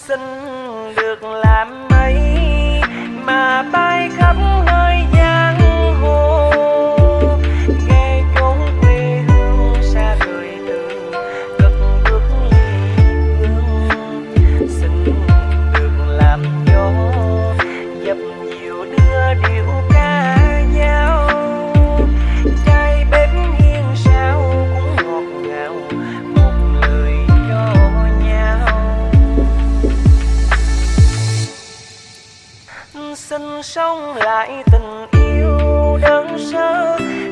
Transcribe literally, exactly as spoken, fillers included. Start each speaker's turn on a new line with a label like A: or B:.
A: xin được làm mây mà bay khắp nơi giang hồ, ghé chốn quê hương xa rời từ cất bước ly hương. Xin được làm gió dập dìu đưa điệu ca dao, trai bếp hiên sao cũng ngọt ngào một lời cho nhau. Xin sống lại tình yêu đơn sơ